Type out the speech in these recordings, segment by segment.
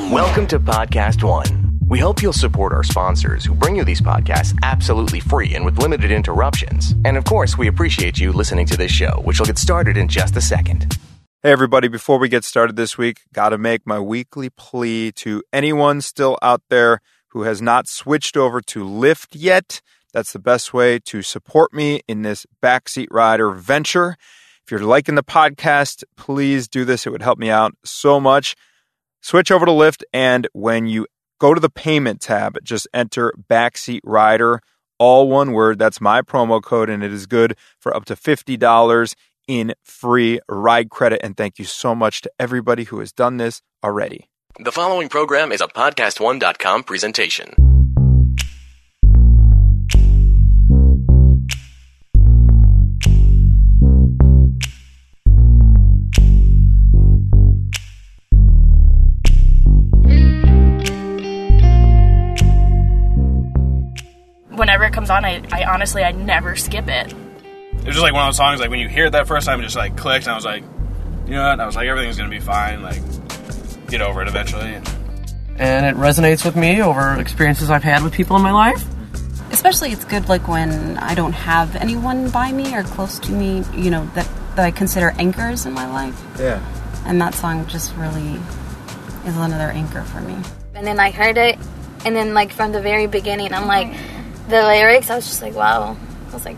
Welcome to Podcast One. We hope you'll support our sponsors who bring you these podcasts absolutely free and with limited interruptions. And of course, we appreciate you listening to this show, which will get started in just a second. Hey everybody, before we get started this week, gotta make my weekly plea to anyone still out there who has not switched over to Lyft yet. That's the best way to support me in this backseat rider venture. If you're liking the podcast, please do this. It would help me out so much. Switch over to Lyft, and when you go to the payment tab, just enter Backseat Rider, all one word. That's my promo code, and it is good for up to $50 in free ride credit. And thank you so much to everybody who has done this already. The following program is a PodcastOne.com presentation. Whenever it comes on, I honestly never skip it. It was just like one of those songs, like when you hear it that first time, it just like clicked, and I was like, you know what? I was like, everything's gonna be fine. Like, get over it eventually. And it resonates with me over experiences I've had with people in my life. Especially it's good like when I don't have anyone by me or close to me, you know, that I consider anchors in my life. Yeah. And that song just really is another anchor for me. And then I heard it, and then like from the very beginning, I'm like, the lyrics, I was just like, wow. I was like,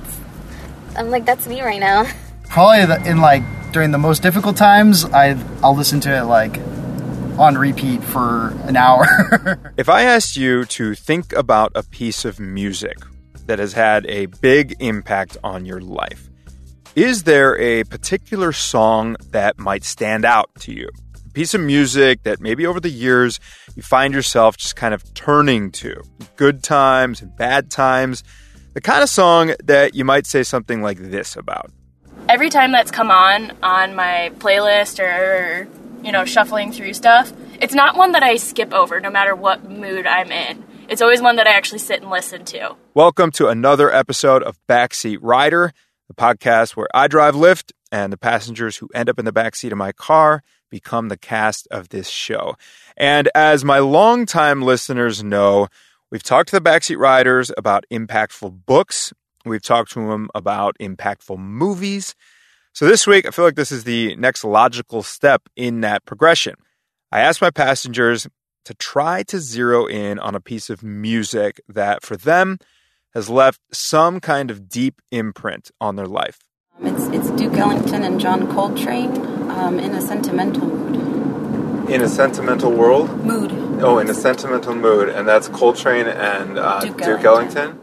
that's me right now. Probably during the most difficult times, I'll listen to it like on repeat for an hour. If I asked you to think about a piece of music that has had a big impact on your life, is there a particular song that might stand out to you? A piece of music that maybe over the years you find yourself just kind of turning to, good times and bad times, the kind of song that you might say something like this about. Every time that's come on my playlist or, you know, shuffling through stuff, it's not one that I skip over no matter what mood I'm in. It's always one that I actually sit and listen to. Welcome to another episode of Backseat Rider, the podcast where I drive Lyft and the passengers who end up in the backseat of my car become the cast of this show. And as my longtime listeners know, we've talked to the backseat riders about impactful books. We've talked to them about impactful movies. So this week, I feel like this is the next logical step in that progression. I asked my passengers to try to zero in on a piece of music that, for them, has left some kind of deep imprint on their life. It's Duke Ellington and John Coltrane, In a Sentimental Mood. In a Sentimental World? Mood. Oh, In a Sentimental Mood. And that's Coltrane and Duke Ellington?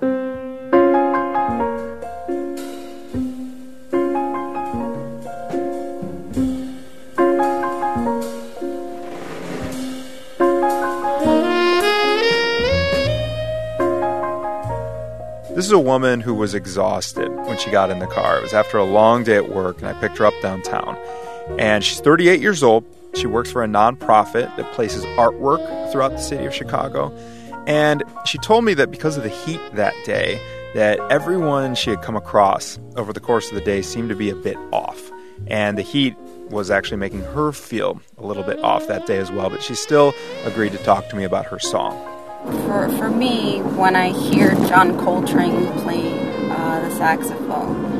This is a woman who was exhausted when she got in the car. It was after a long day at work, and I picked her up downtown. And she's 38 years old. She works for a nonprofit that places artwork throughout the city of Chicago. And she told me that because of the heat that day, that everyone she had come across over the course of the day seemed to be a bit off. And the heat was actually making her feel a little bit off that day as well. But she still agreed to talk to me about her song. For me, when I hear John Coltrane play the saxophone,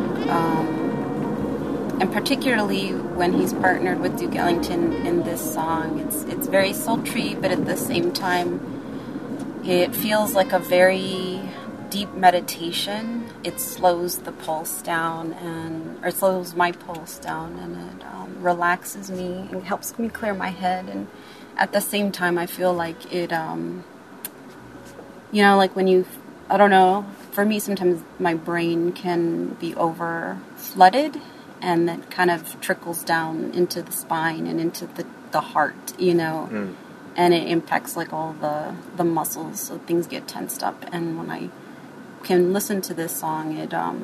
and particularly when he's partnered with Duke Ellington in this song, it's very sultry, but at the same time, it feels like a very deep meditation. It slows the pulse down, or slows my pulse down, and it relaxes me and helps me clear my head. And at the same time, I feel like it. You know, like when I don't know, for me sometimes my brain can be over flooded, and that kind of trickles down into the spine and into the heart, you know, and it impacts like all the muscles, so things get tensed up. And when I can listen to this song,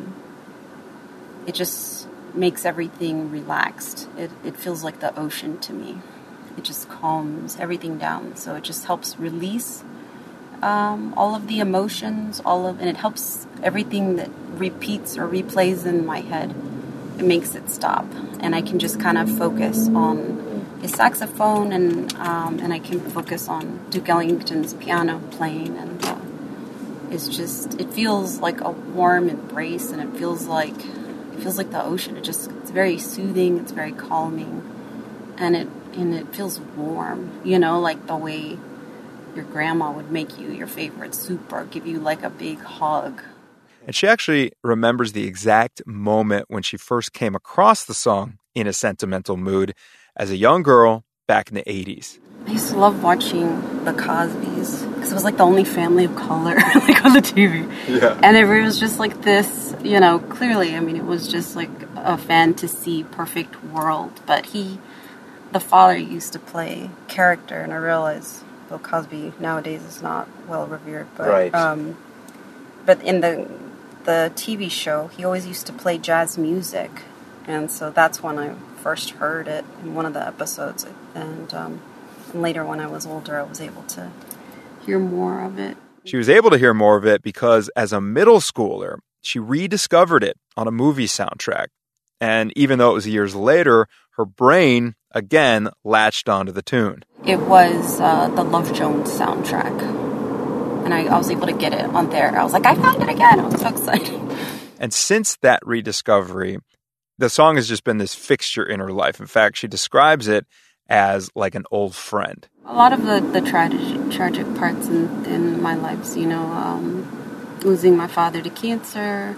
it just makes everything relaxed. It feels like the ocean to me. It just calms everything down, so it just helps release all of the emotions, and it helps everything that repeats or replays in my head. It makes it stop, and I can just kind of focus on his saxophone, and I can focus on Duke Ellington's piano playing, and it feels like a warm embrace, and it feels like the ocean. It's very soothing, it's very calming, and it feels warm, like the way your grandma would make you your favorite soup or give you like a big hug. And she actually remembers the exact moment when she first came across the song In a Sentimental Mood as a young girl back in the 80s. I used to love watching The Cosbys because it was like the only family of color like on the TV. Yeah. And it was just like this, clearly, it was just like a fantasy perfect world. But the father used to play character, and I realize Bill Cosby nowadays is not well revered. But, right. But in the TV show, he always used to play jazz music. And so that's when I first heard it in one of the episodes. And later, when I was older, I was able to hear more of it. She was able to hear more of it because as a middle schooler, she rediscovered it on a movie soundtrack. And even though it was years later, her brain, again, latched onto the tune. It was the Love Jones soundtrack. And I was able to get it on there. I was like, I found it again. I was so excited. And since that rediscovery, the song has just been this fixture in her life. In fact, she describes it as like an old friend. A lot of the tragic parts in my life, losing my father to cancer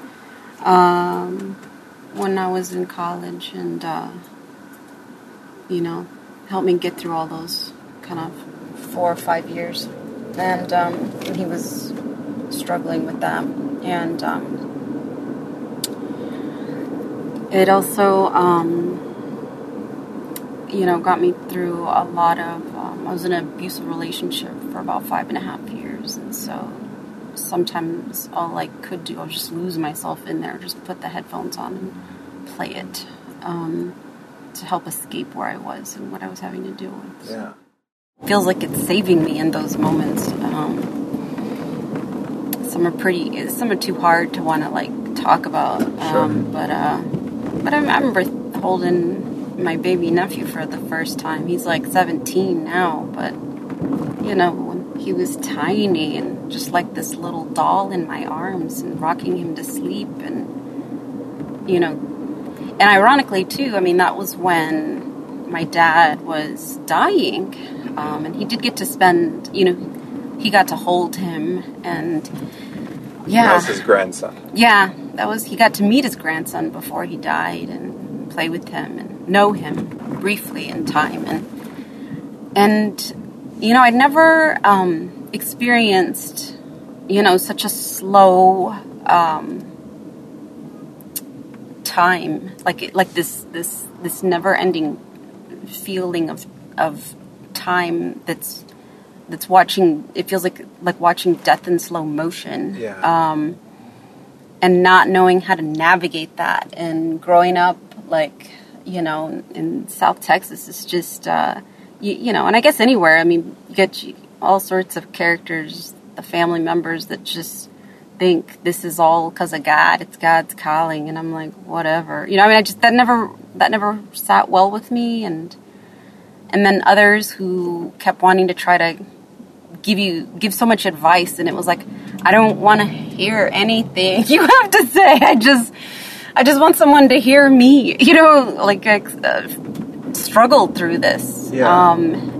when I was in college, and, helped me get through all those kind of 4 or 5 years. And he was struggling with that. And it also, got me through a lot of, I was in an abusive relationship for about 5.5 years. And so sometimes all I could do, I would just lose myself in there, just put the headphones on and play it to help escape where I was and what I was having to deal with. Yeah. Feels like it's saving me in those moments. Some are too hard to want to talk about. Sure. But I remember holding my baby nephew for the first time. He's like 17 now, but when he was tiny and just like this little doll in my arms and rocking him to sleep, and and ironically too, that was when my dad was dying. And he did get to spend, he got to hold him, and yeah. That was his grandson. Yeah, he got to meet his grandson before he died and play with him and know him briefly in time. And I'd never experienced, such a slow time, like this never-ending feeling of time that's watching. It feels like watching death in slow motion. Yeah. And not knowing how to navigate that, and growing up in South Texas, is just and I guess anywhere. You get all sorts of characters, the family members that just think this is all because of God. It's God's calling, and I'm like, whatever. That never sat well with me, and then others who kept wanting to try to give so much advice, and it was like, I don't want to hear anything you have to say. I just want someone to hear me, I struggled through this. Yeah.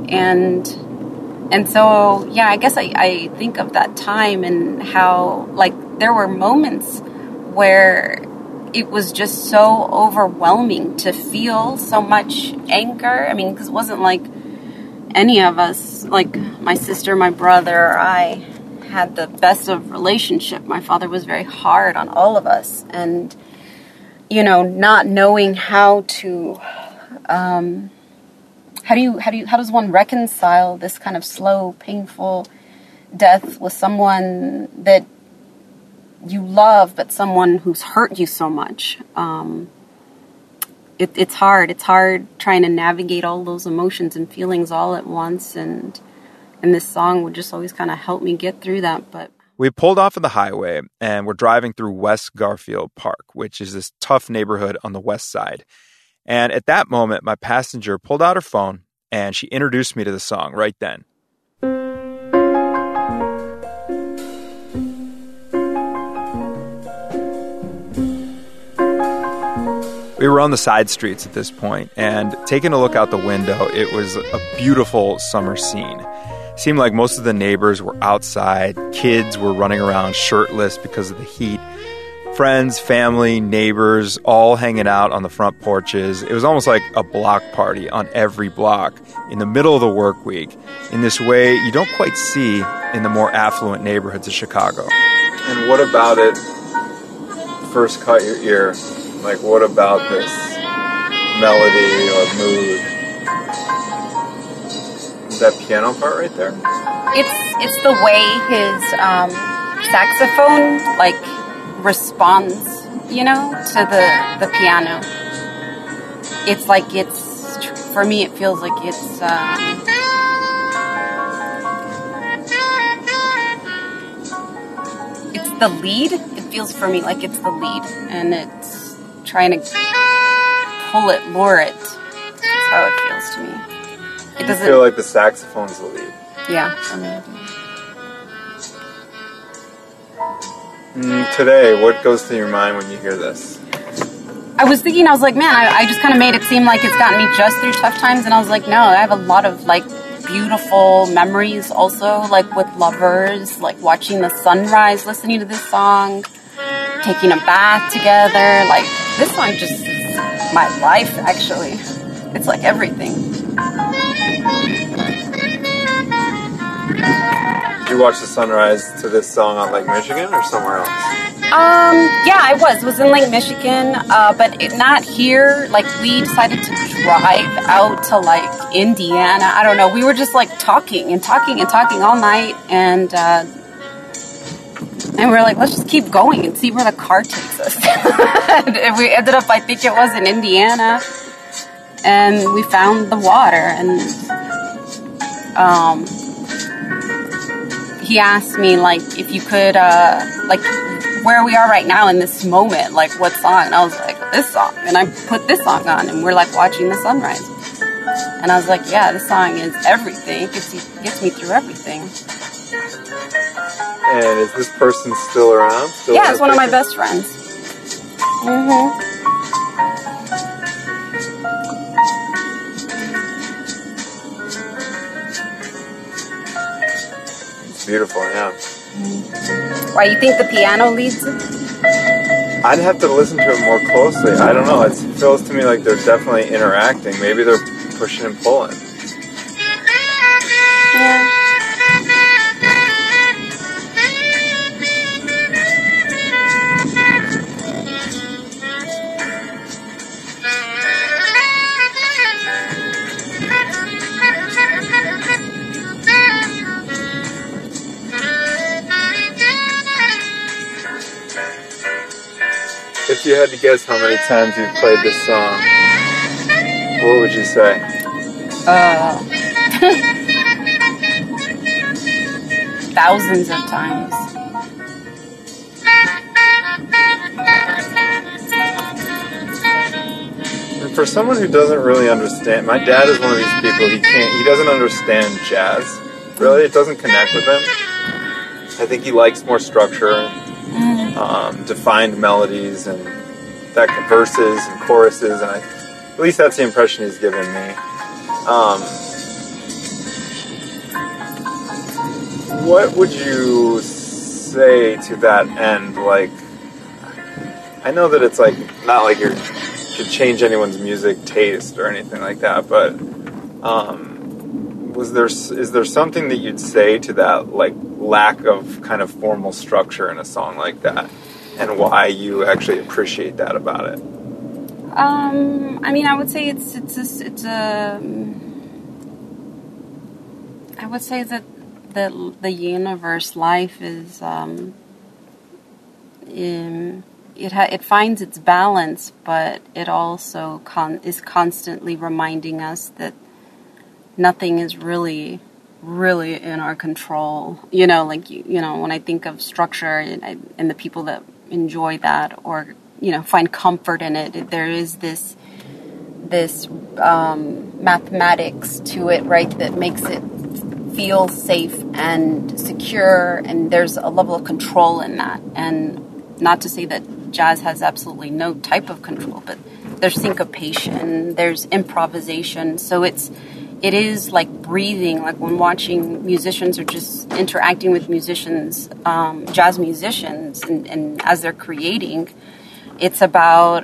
And so, yeah, I guess I think of that time and how, there were moments where it was just so overwhelming to feel so much anger. Because it wasn't like any of us, like my sister, my brother, I had the best of relationship. My father was very hard on all of us. And, not knowing how to, how does one reconcile this kind of slow, painful death with someone that you love, but someone who's hurt you so much? It's hard. It's hard trying to navigate all those emotions and feelings all at once. And this song would just always kind of help me get through that. But we pulled off of the highway and we're driving through West Garfield Park, which is this tough neighborhood on the west side. And at that moment, my passenger pulled out her phone and she introduced me to the song right then. We were on the side streets at this point, and taking a look out the window, it was a beautiful summer scene. It seemed like most of the neighbors were outside, kids were running around shirtless because of the heat, friends, family, neighbors, all hanging out on the front porches. It was almost like a block party on every block in the middle of the work week, in this way you don't quite see in the more affluent neighborhoods of Chicago. And what about it first caught your ear? Like, what about this melody or mood? Is that piano part right there? It's the way his saxophone like responds, you know, to the piano. It's like for me it feels like it's the lead. It feels for me like it's the lead, and it's trying to pull it, lure it. That's how it feels to me. It doesn't feel like the saxophone's the lead. Yeah, for me. Today, what goes through your mind when you hear this? I was like, man, I just kind of made it seem like it's gotten me just through tough times, and I was like, no, I have a lot of like beautiful memories also, like with lovers, like watching the sunrise, listening to this song, taking a bath together. Like, this song just is my life, actually. It's like everything. Did you watch the sunrise to this song on Lake Michigan or somewhere else? Yeah, I was in Lake Michigan, but not here. Like, we decided to drive out to, like, Indiana. I don't know. We were just, like, talking all night, and we were like, let's just keep going and see where the car takes us. And we ended up, I think it was in Indiana, and we found the water, and he asked me, like, if you could, like, where we are right now in this moment, like, what song? And I was like, this song. And I put this song on, and we're, like, watching the sunrise. And I was like, yeah, this song is everything. It gets me through everything. And is this person still around? Yeah, it's one of my best friends. Mm-hmm. It's beautiful, yeah. Why, you think the piano leads it? I'd have to listen to it more closely. I don't know. It feels to me like they're definitely interacting. Maybe they're pushing and pulling. Yeah. If you had to guess how many times you've played this song, what would you say? Thousands of times. And for someone who doesn't really understand, my dad is one of these people, he doesn't understand jazz. Really, it doesn't connect with him. I think he likes more structure, defined melodies, and that verses and choruses, and at least that's the impression he's given me. What would you say to that end? Like, I know that it's like not like you could change anyone's music taste or anything like that, but is there something that you'd say to that, like, lack of kind of formal structure in a song like that, and why you actually appreciate that about it? I mean, I would say I would say that the universe, life is it finds its balance, but it also is constantly reminding us that nothing is really in our control. You know, like, you know, when I think of structure and the people that enjoy that, or, you know, find comfort in it, there is this this mathematics to it, right, that makes it feel safe and secure, and there's a level of control in that. And not to say that jazz has absolutely no type of control, but there's syncopation, there's improvisation, so it is like breathing, like when watching musicians or just interacting with musicians, jazz musicians, and as they're creating, it's about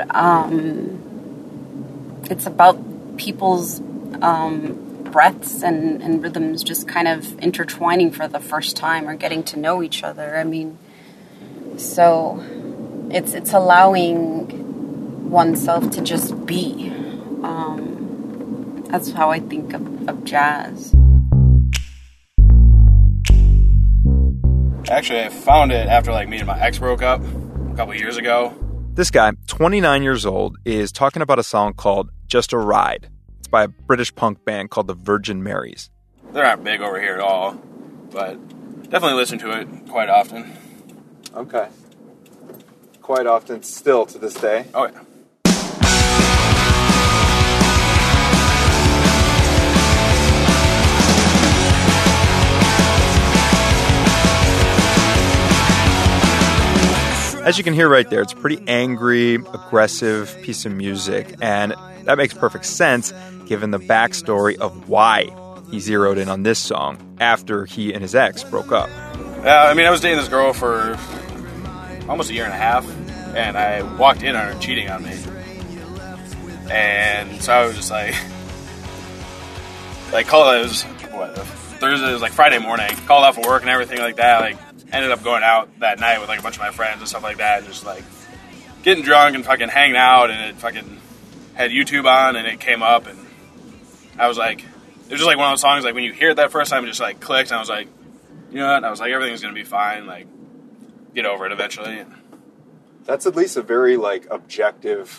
people's breaths and rhythms just kind of intertwining for the first time or getting to know each other. I mean, so it's allowing oneself to just be. That's how I think of jazz. Actually, I found it after me and my ex broke up a couple years ago. This guy, 29 years old, is talking about a song called Just a Ride. It's by a British punk band called the Virgin Marys. They're not big over here at all, but definitely listen to it quite often. Okay. Quite often, still to this day. Oh, yeah. As you can hear right there, it's a pretty angry, aggressive piece of music, and that makes perfect sense given the backstory of why he zeroed in on this song after he and his ex broke up. I was dating this girl for almost a year and a half, and I walked in on her cheating on me. And so I was just called, it was, Thursday, it was Friday morning, called off of work and everything like that, ended up going out that night with a bunch of my friends and stuff like that, and just getting drunk and fucking hanging out, and it fucking had YouTube on, and it came up, and I was it was just one of those songs, when you hear it that first time, it just clicked, and I was you know what, and I was everything's gonna be fine, get over it eventually. That's at least a very, objective,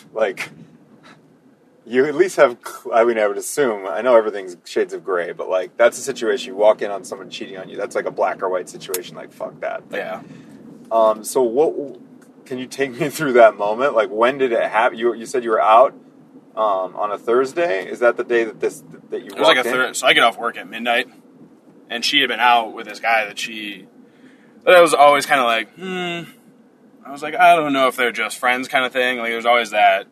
you at least have, I would assume, I know everything's shades of gray, but, that's a situation, you walk in on someone cheating on you, that's a black or white situation, fuck that. Yeah. So what, can you take me through that moment? When did it happen? You said you were out, on a Thursday? Is that the day that you walked in? So I get off work at midnight, and she had been out with this guy that I was always kind of I was I don't know if they're just friends kind of thing. There's always that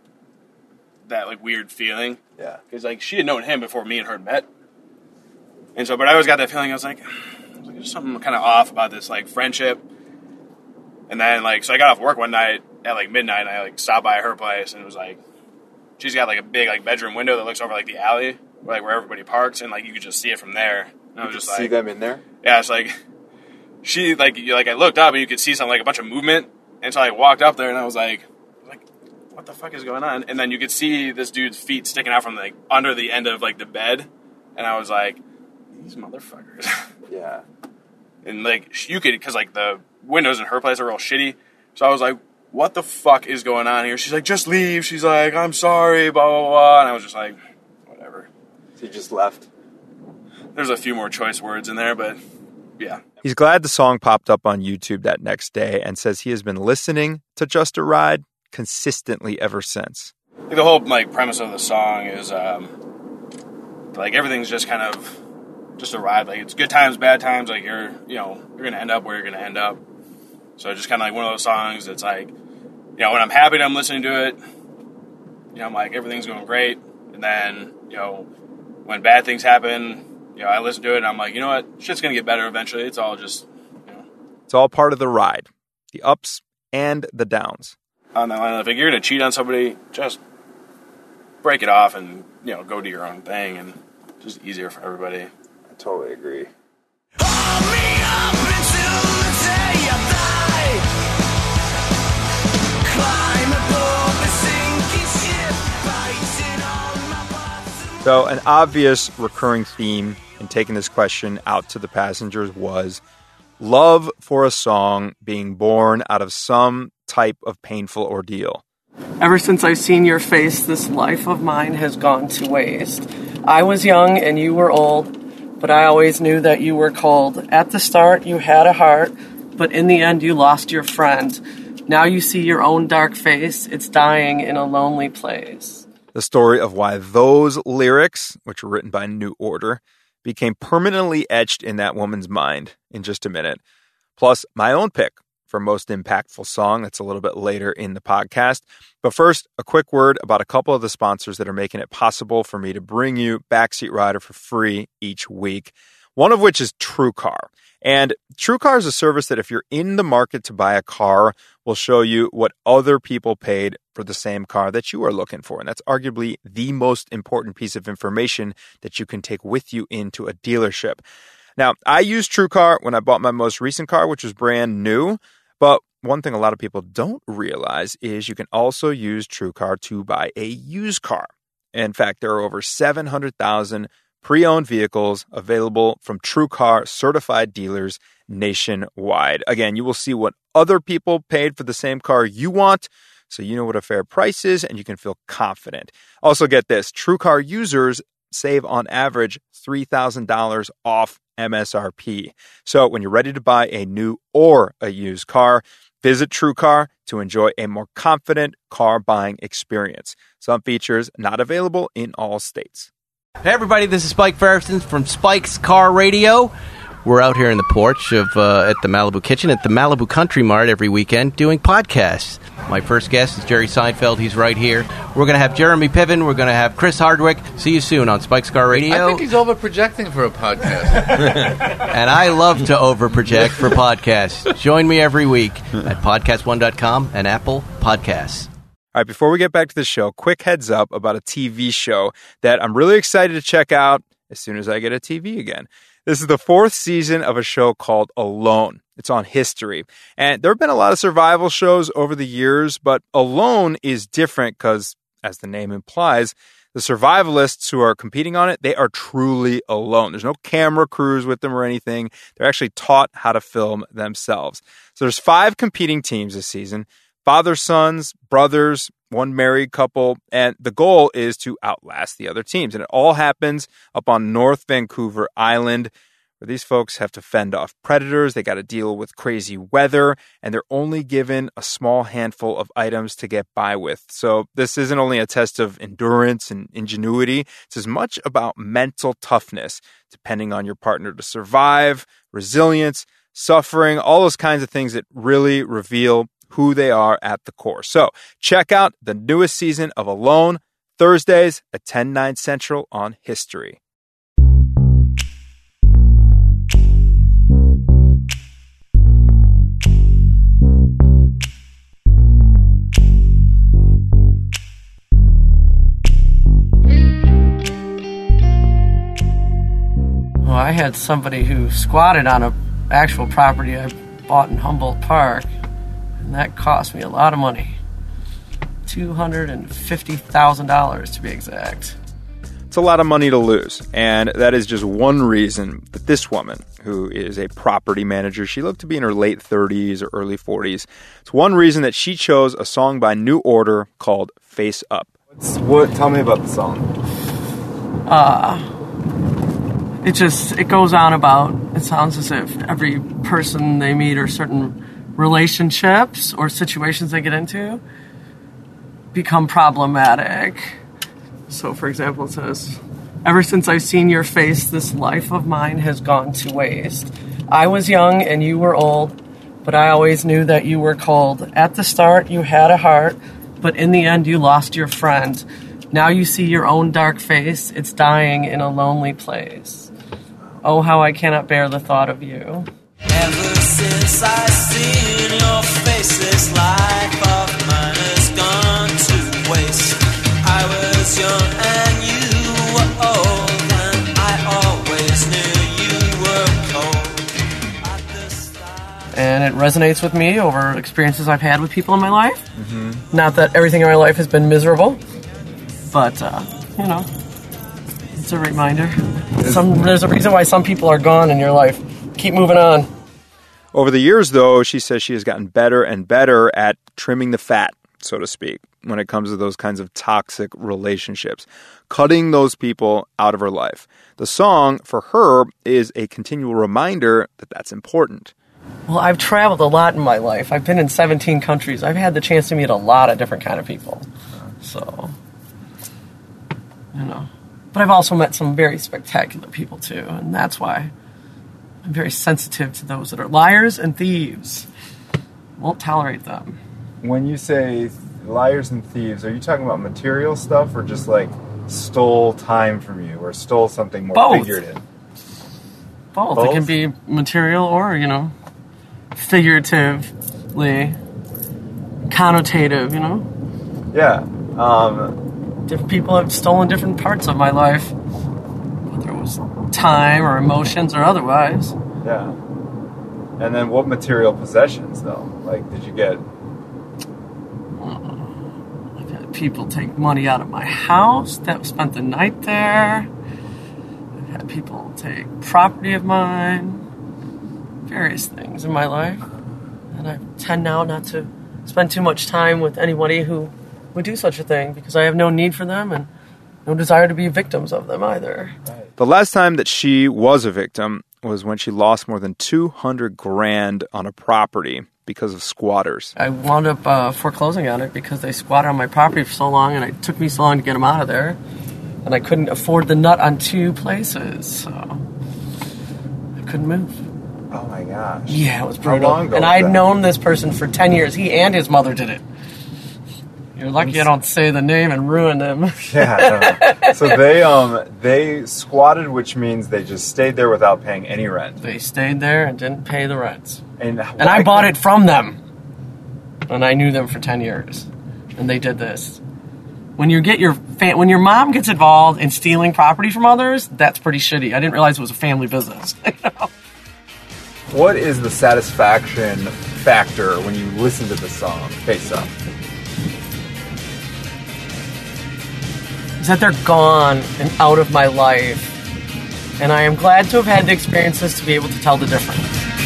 weird feeling. Yeah. Because she had known him before me and her met. And so, but I always got that feeling, I was there's something kind of off about this friendship. And then so I got off work one night at midnight, and I stopped by her place, and it was she's got a big bedroom window that looks over the alley where everybody parks, and you could just see it from there. And I was just see them in there? Yeah, it's she I looked up and you could see something a bunch of movement, and so I walked up there and I was what the fuck is going on? And then you could see this dude's feet sticking out from under the end of the bed, and I was these motherfuckers. Yeah. And you could, because the windows in her place are real shitty, so I was what the fuck is going on here? She's just leave. She's I'm sorry, blah blah blah, and I was just whatever. So you just left? There's a few more choice words in there, but yeah. He's glad the song popped up on YouTube that next day, and says he has been listening to Just a Ride consistently ever since. The whole premise of the song is everything's just kind of just a ride. It's good times, bad times. You're gonna end up where you're gonna end up. So just kind of one of those songs that's when I'm happy, I'm listening to it. I'm everything's going great, and then when bad things happen, I listen to it and I'm you know what, shit's gonna get better eventually. It's all just It's all part of the ride, the ups and the downs. On that line, if you're going to cheat on somebody, just break it off and, go do your own thing, and just easier for everybody. I totally agree. So an obvious recurring theme in taking this question out to the passengers was love for a song being born out of some type of painful ordeal. Ever since I've seen your face, this life of mine has gone to waste. I was young and you were old, but I always knew that you were cold. At the start, you had a heart, but in the end, you lost your friend. Now you see your own dark face. It's dying in a lonely place. the story of why those lyrics, which were written by New Order, became permanently etched in that woman's mind in just a minute. Plus, my own pick for most impactful song. That's a little bit later in the podcast. But first, a quick word about a couple of the sponsors that are making it possible for me to bring you Backseat Rider for free each week. One of which is TrueCar. And TrueCar is a service that if you're in the market to buy a car, will show you what other people paid for the same car that you are looking for. And that's arguably the most important piece of information that you can take with you into a dealership. Now, I used TrueCar when I bought my most recent car, which was brand new. But one thing a lot of people don't realize is you can also use TrueCar to buy a used car. In fact, there are over 700,000 pre-owned vehicles available from TrueCar certified dealers nationwide. Again, you will see what other people paid for the same car you want, so you know what a fair price is and you can feel confident. Also get this, TrueCar users save on average $3,000 off MSRP. So when you're ready to buy a new or a used car, visit TrueCar to enjoy a more confident car buying experience. Some features not available in all states. Hey everybody, this is Spike Ferguson from Spike's Car Radio. We're out here in the porch of at the Malibu Kitchen at the Malibu Country Mart every weekend doing podcasts. My first guest is Jerry Seinfeld. He's right here. We're going to have Jeremy Piven. We're going to have Chris Hardwick. See you soon on Spike's Car Radio. I think he's over-projecting for a podcast. And I love to over-project for podcasts. Join me every week at podcastone.com and Apple Podcasts. All right, before we get back to the show, quick heads up about a TV show that I'm really excited to check out as soon as I get a TV again. This is the 4th season of a show called Alone. It's on History. And there have been a lot of survival shows over the years, but Alone is different because, as the name implies, the survivalists who are competing on it, they are truly alone. There's no camera crews with them or anything. They're actually taught how to film themselves. So there's 5 competing teams this season. Father, sons, brothers, one married couple, and the goal is to outlast the other teams. And it all happens up on North Vancouver Island, where these folks have to fend off predators. They got to deal with crazy weather, and they're only given a small handful of items to get by with. So this isn't only a test of endurance and ingenuity. It's as much about mental toughness, depending on your partner to survive, resilience, suffering, all those kinds of things that really reveal who they are at the core. So check out the newest season of Alone, Thursdays at 10/9 Central on History. Well, I had somebody who squatted on an actual property I bought in Humboldt Park. And that cost me a lot of money. $250,000 to be exact. It's a lot of money to lose. And that is just one reason that this woman, who is a property manager, she looked to be in her late 30s or early 40s. It's one reason that she chose a song by New Order called Face Up. Tell me about the song. It goes on about, it sounds as if every person they meet or certain relationships or situations they get into become problematic. So, for example, it says, "Ever since I've seen your face, this life of mine has gone to waste. I was young and you were old, but I always knew that you were cold. At the start, you had a heart, but in the end, you lost your friend. Now you see your own dark face. It's dying in a lonely place. Oh, how I cannot bear the thought of you." Ever since I seen your face, this life of mine has gone to waste. I was young and you were old, and I always knew you were cold. And it resonates with me over experiences I've had with people in my life. Mm-hmm. Not that everything in my life has been miserable, but, it's a reminder. There's a reason why some people are gone in your life. Keep moving on. Over the years, though, she says she has gotten better and better at trimming the fat, so to speak, when it comes to those kinds of toxic relationships, cutting those people out of her life. The song, for her, is a continual reminder that that's important. Well, I've traveled a lot in my life. I've been in 17 countries. I've had the chance to meet a lot of different kind of people. So, But I've also met some very spectacular people, too, and that's why I'm very sensitive to those that are liars and thieves. Won't tolerate them. When you say liars and thieves, are you talking about material stuff or just like stole time from you or stole something more Both. figurative? Both. It can be material or, figuratively connotative, Yeah. Different people have stolen different parts of my life, whether it was time or emotions or otherwise. Yeah. And then what material possessions, though? Like, did you get... I've had people take money out of my house that spent the night there. I've had people take property of mine. Various things in my life. And I tend now not to spend too much time with anybody who would do such a thing because I have no need for them and no desire to be victims of them either. The last time that she was a victim was when she lost more than $200,000 on a property because of squatters. I wound up foreclosing on it because they squatted on my property for so long, and it took me so long to get them out of there. And I couldn't afford the nut on 2 places, so I couldn't move. Oh my gosh. Yeah, it was brutal. How long ago and was I'd that? known this person for 10 years. He and his mother did it. You're lucky I don't say the name and ruin them. Yeah. No. So they squatted, which means they just stayed there without paying any rent. They stayed there and didn't pay the rent. And I bought it from them. And I knew them for 10 years. And they did this. When you get when your mom gets involved in stealing property from others, that's pretty shitty. I didn't realize it was a family business. What is the satisfaction factor when you listen to the song Face Up? Is that they're gone and out of my life. And I am glad to have had the experiences to be able to tell the difference.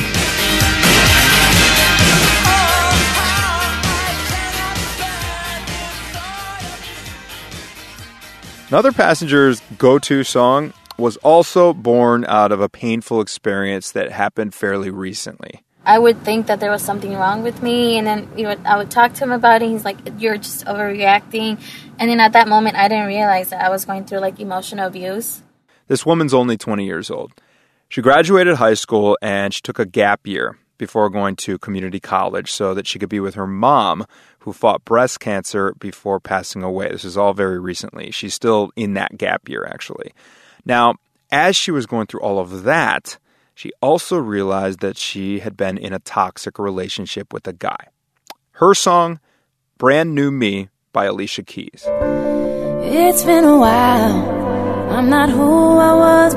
Another passenger's go-to song was also born out of a painful experience that happened fairly recently. I would think that there was something wrong with me, and then I would talk to him about it. He's like, "You're just overreacting." And then at that moment, I didn't realize that I was going through emotional abuse. This woman's only 20 years old. She graduated high school and she took a gap year before going to community college so that she could be with her mom, who fought breast cancer before passing away. This is all very recently. She's still in that gap year, actually. Now, as she was going through all of that, she also realized that she had been in a toxic relationship with a guy. Her song, Brand New Me, by Alicia Keys. It's been a while, I'm not who I was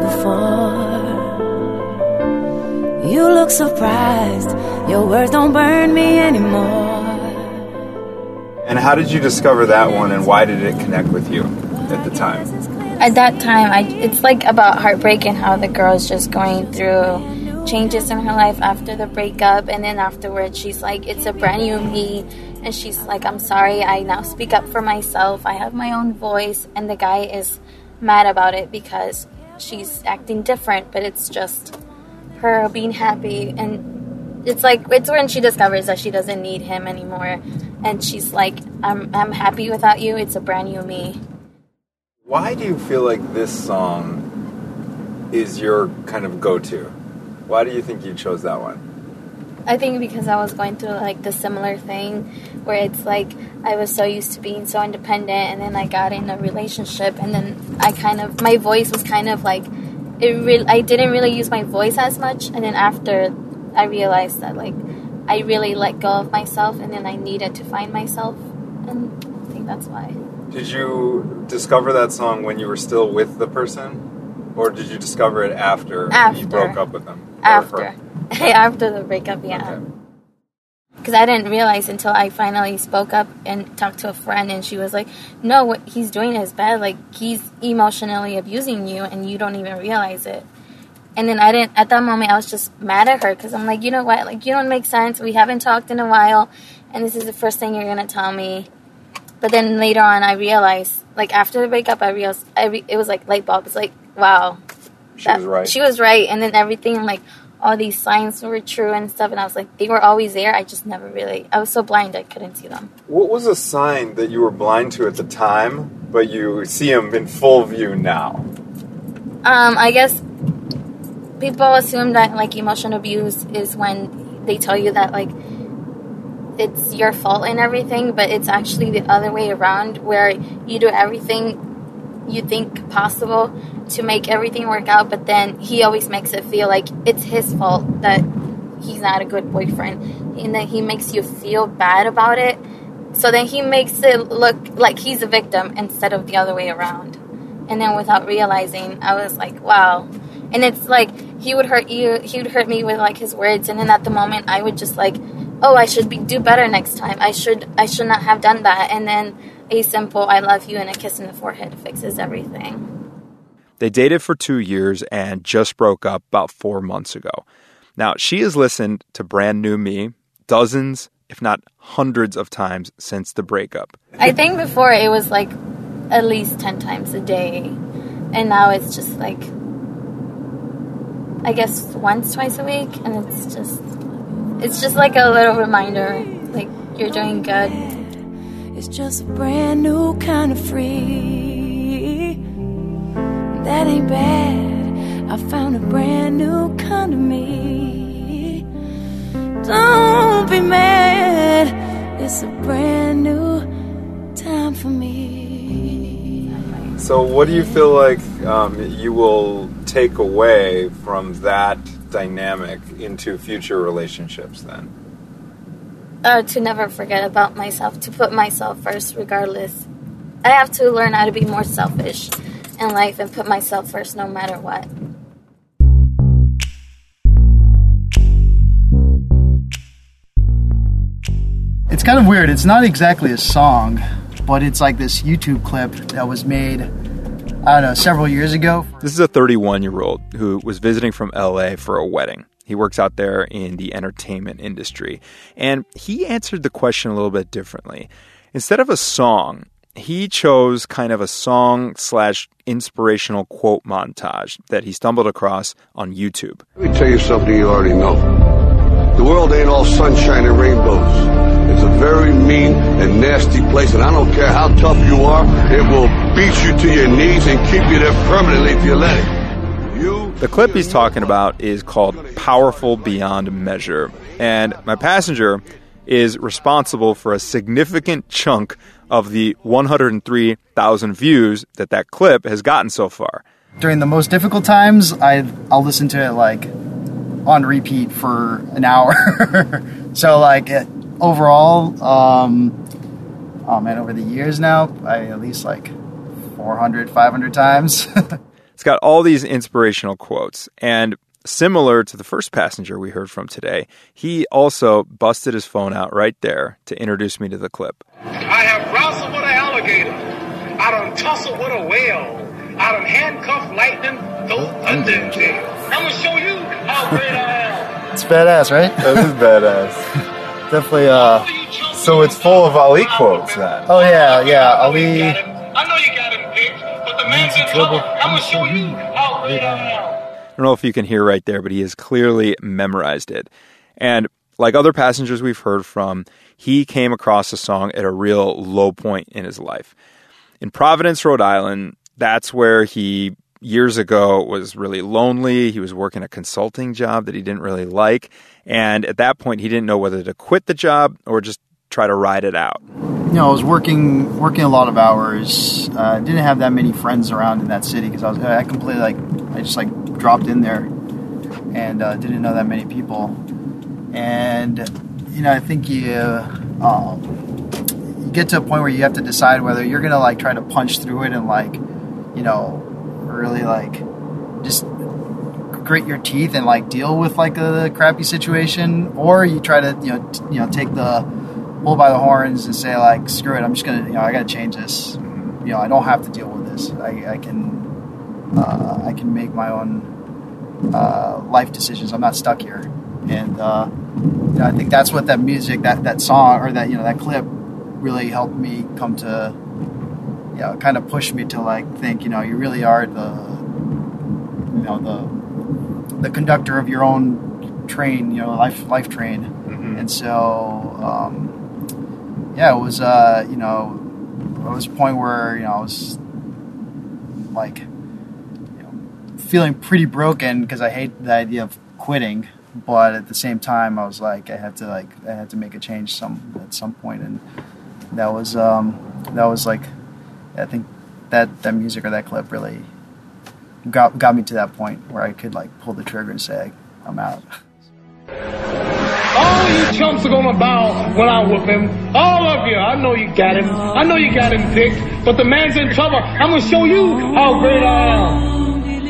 before. You look surprised, your words don't burn me anymore. And how did you discover that one, and why did it connect with you at the time? At that time, it's about heartbreak and how the girl's just going through changes in her life after the breakup, and then afterwards she's like, it's a brand new me, and she's like, I'm sorry, I now speak up for myself, I have my own voice, and the guy is mad about it because she's acting different, but it's just her being happy, and it's when she discovers that she doesn't need him anymore, and she's like, I'm happy without you, it's a brand new me. Why do you feel like this song is your kind of go-to? Why do you think you chose that one? I think because I was going through the similar thing where it's I was so used to being so independent, and then I got in a relationship, and then my voice was I didn't really use my voice as much, and then after I realized that I really let go of myself, and then I needed to find myself, and I think that's why. Did you discover that song when you were still with the person? Or did you discover it after you broke up with them? After. After the breakup, yeah. Because I didn't realize until I finally spoke up and talked to a friend, and she was like, no, what he's doing is bad. He's emotionally abusing you, and you don't even realize it. And then at that moment, I was just mad at her, because I'm like, you know what? You don't make sense. We haven't talked in a while, and this is the first thing you're going to tell me. But then later on, I realized, after the breakup, I realized, it was light bulb. It's wow. She was right. She was right. And then everything, all these signs were true and stuff, and I was like, they were always there. I just never really, I was so blind I couldn't see them. What was a sign that you were blind to at the time, but you see them in full view now? I guess people assume that, like, emotional abuse is when they tell you that, like, it's your fault and everything, but it's actually the other way around, where you do everything you think possible to make everything work out, but then he always makes it feel like it's his fault that he's not a good boyfriend, and then he makes you feel bad about it, so then he makes it look like he's a victim instead of the other way around. And then without realizing, I was like, wow. And it's like, he would hurt me with, like, his words, and then at the moment I would just like, oh, I should do better next time. I should not have done that. And then a simple I love you and a kiss in the forehead fixes everything. They dated for 2 years and just broke up about 4 months ago. Now, she has listened to Brand New Me dozens, if not hundreds of times since the breakup. I think before it was like at least 10 times a day. And now it's just like, I guess once, twice a week. And it's just like a little reminder, like, you're doing good. It's just a brand new kind of free. That ain't bad. I found a brand new kind of me. Don't be mad. It's a brand new time for me. So what do you feel like you will take away from that dynamic into future relationships then? To never forget about myself, to put myself first regardless. I have to learn how to be more selfish in life and put myself first no matter what. It's kind of weird. It's not exactly a song, but it's like this YouTube clip that was made, I don't know, several years ago. This is a 31-year-old who was visiting from LA for a wedding. He works out there in the entertainment industry. And he answered the question a little bit differently. Instead of a song, he chose kind of a song/inspirational quote montage that he stumbled across on YouTube. Let me tell you something you already know. The world ain't all sunshine and rainbows. It's a very mean and nasty place, and I don't care how tough you are, it will beat you to your knees and keep you there permanently if you let it. The clip he's talking about is called Powerful Beyond Measure, and my passenger is responsible for a significant chunk of the 103,000 views that clip has gotten so far. During the most difficult times, I'll listen to it like on repeat for an hour. So like overall, over the years now, I at least like 400, 500 times. It's got all these inspirational quotes, and similar to the first passenger we heard from today, he also busted his phone out right there to introduce me to the clip. I have wrestled with an alligator. I done tussled with a whale. I done handcuffed lightning, throw thunder in jail. I'm gonna show you how great I am. It's badass, right? That is badass. Definitely, so it's full of Ali quotes then. Oh yeah, Ali. I know you got him picked, but the man's in trouble. I'm gonna show you how great I am. I don't know if you can hear right there, but he has clearly memorized it. And like other passengers we've heard from, he came across the song at a real low point in his life. In Providence, Rhode Island, that's where he, years ago, was really lonely. He was working a consulting job that he didn't really like. And at that point, he didn't know whether to quit the job or just try to ride it out. You know, I was working a lot of hours. Didn't have that many friends around in that city because I just dropped in there and didn't know that many people. And I think you get to a point where you have to decide whether you're gonna try to punch through it and really just grit your teeth and deal with a crappy situation, or you try to take the bull by the horns and say screw it, I'm just gonna I gotta change this. I don't have to deal with this. I can make my own life decisions. I'm not stuck here. And I think that's what that music, that song, or that clip really helped me come to, kind of push me to think, you really are the conductor of your own train, life train. Mm-hmm. And so, it was, there was a point where, I was like, feeling pretty broken because I hate the idea of quitting, but at the same time, I was like, I had to make a change at some point, and that was like, I think that music or that clip really got me to that point where I could like pull the trigger and say, I'm out. All you chumps are gonna bow when I whoop him. All of you. I know you got him. I know you got him picked. But the man's in trouble. I'm gonna show you how great I am.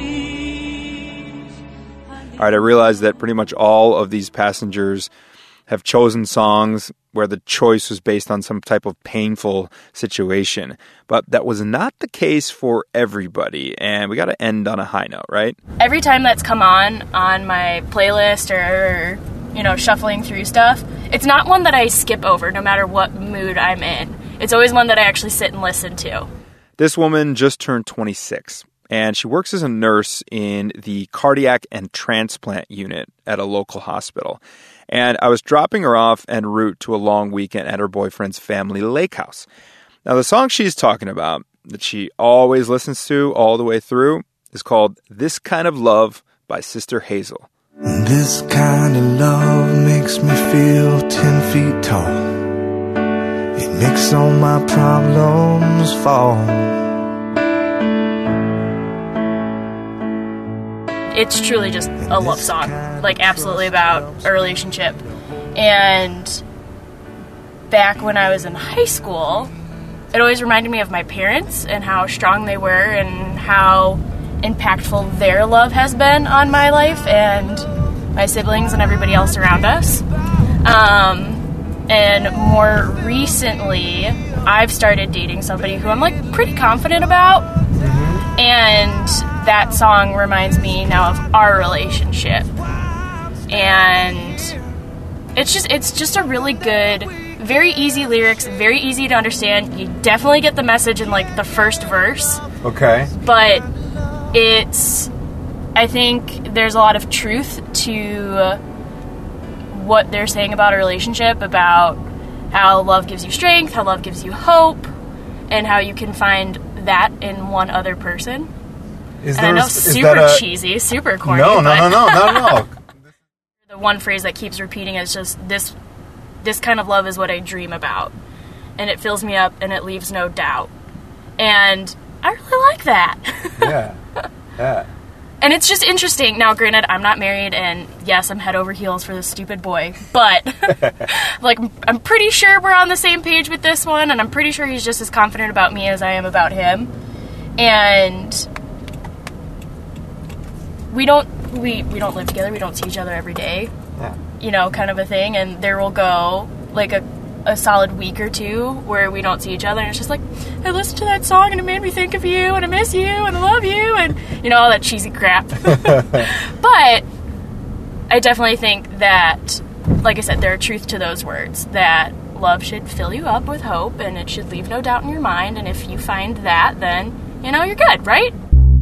All right, I realize that pretty much all of these passengers have chosen songs where the choice was based on some type of painful situation. But that was not the case for everybody, and we got to end on a high note, right? Every time that's come on my playlist or, shuffling through stuff, it's not one that I skip over no matter what mood I'm in. It's always one that I actually sit and listen to. This woman just turned 26. And she works as a nurse in the cardiac and transplant unit at a local hospital. And I was dropping her off en route to a long weekend at her boyfriend's family lake house. Now, the song she's talking about, that she always listens to all the way through, is called This Kind of Love by Sister Hazel. This kind of love makes me feel 10 feet tall. It makes all my problems fall. It's truly just a love song, like absolutely about a relationship. And back when I was in high school, it always reminded me of my parents and how strong they were and how impactful their love has been on my life and my siblings and everybody else around us. And more recently, I've started dating somebody who I'm like pretty confident about. And that song reminds me now of our relationship. And it's just a really good, very easy lyrics, very easy to understand. You definitely get the message in like the first verse. Okay. But I think there's a lot of truth to what they're saying about a relationship, about how love gives you strength, how love gives you hope, and how you can find that in one other person. I know, super cheesy, super corny. No. The one phrase that keeps repeating is just, this kind of love is what I dream about. And it fills me up and it leaves no doubt. And I really like that. Yeah. And it's just interesting. Now, granted, I'm not married, and yes, I'm head over heels for this stupid boy, but like, I'm pretty sure we're on the same page with this one, and I'm pretty sure he's just as confident about me as I am about him. And we don't live together. We don't see each other every day. Yeah. Kind of a thing. And there will go like a solid week or two where we don't see each other, and it's just like, I listened to that song and it made me think of you, and I miss you, and I love you, and all that cheesy crap. But I definitely think that, like I said, there are truth to those words, that love should fill you up with hope and it should leave no doubt in your mind, and if you find that, then you're good, right?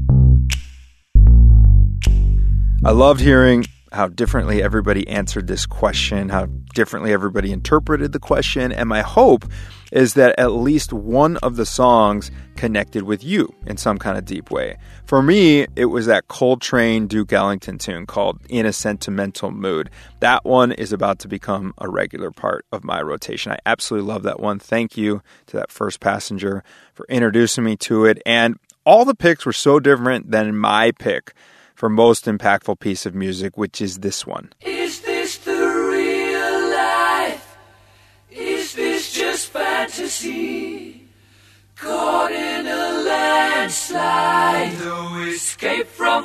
I loved hearing how differently everybody answered this question, how differently everybody interpreted the question, and my hope is that at least one of the songs connected with you in some kind of deep way. For me, it was that Coltrane Duke Ellington tune called In a Sentimental Mood. That one is about to become a regular part of my rotation. I absolutely love that one. Thank you to that first passenger for introducing me to it, and all the picks were so different than my pick for most impactful piece of music, which is this one. Is this the real life? Is this just fantasy? Caught in a landslide, no escape from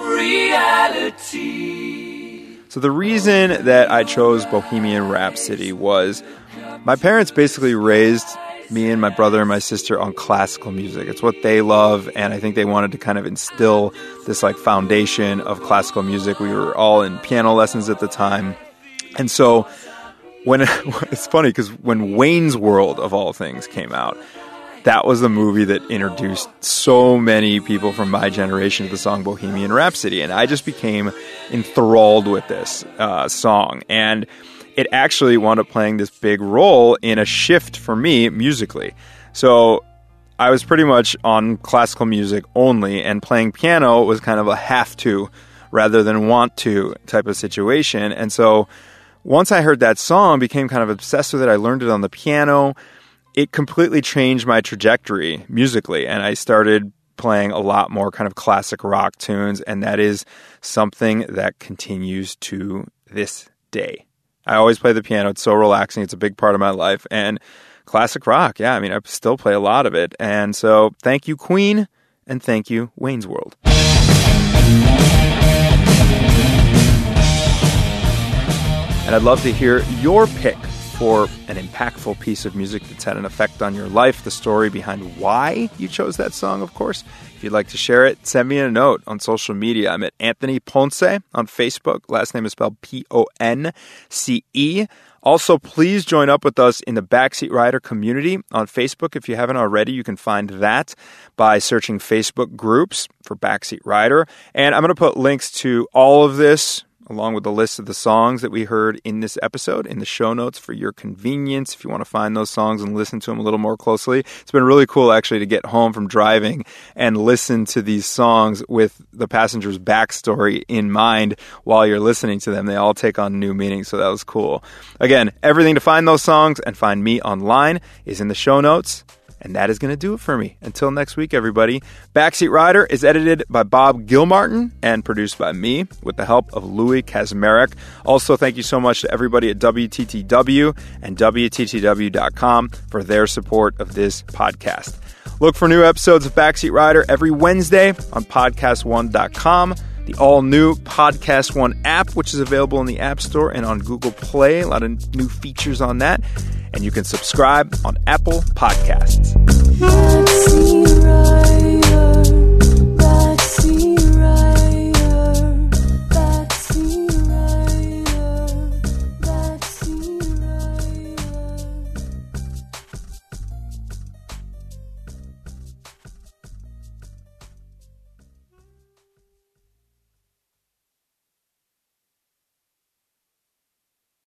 reality. So the reason that I chose Bohemian Rhapsody was my parents basically raised me and my brother and my sister on classical music. It's what they love, and I think they wanted to kind of instill this like foundation of classical music. We were all in piano lessons at the time. And so it's funny because when Wayne's World, of all things, came out, that was the movie that introduced so many people from my generation to the song Bohemian Rhapsody. And I just became enthralled with this song. And it actually wound up playing this big role in a shift for me musically. So I was pretty much on classical music only, and playing piano was kind of a have to rather than want to type of situation. And so once I heard that song, became kind of obsessed with it. I learned it on the piano. It completely changed my trajectory musically, and I started playing a lot more kind of classic rock tunes, and that is something that continues to this day. I always play the piano. It's so relaxing. It's a big part of my life. And classic rock, yeah, I mean, I still play a lot of it. And so thank you, Queen, and thank you, Wayne's World. And I'd love to hear your pick for an impactful piece of music that's had an effect on your life, the story behind why you chose that song, of course. If you'd like to share it, send me a note on social media. I'm at Anthony Ponce on Facebook. Last name is spelled Ponce. Also, please join up with us in the Backseat Rider community on Facebook. If you haven't already, you can find that by searching Facebook groups for Backseat Rider. And I'm going to put links to all of this, along with the list of the songs that we heard in this episode, in the show notes for your convenience, if you want to find those songs and listen to them a little more closely. It's been really cool, actually, to get home from driving and listen to these songs with the passenger's backstory in mind while you're listening to them. They all take on new meaning, so that was cool. Again, everything to find those songs and find me online is in the show notes. And that is going to do it for me. Until next week, everybody. Backseat Rider is edited by Bob Gilmartin and produced by me with the help of Louis Kazmarek. Also, thank you so much to everybody at WTTW and WTTW.com for their support of this podcast. Look for new episodes of Backseat Rider every Wednesday on PodcastOne.com. The all-new Podcast One app, which is available in the App Store and on Google Play. A lot of new features on that. And you can subscribe on Apple Podcasts.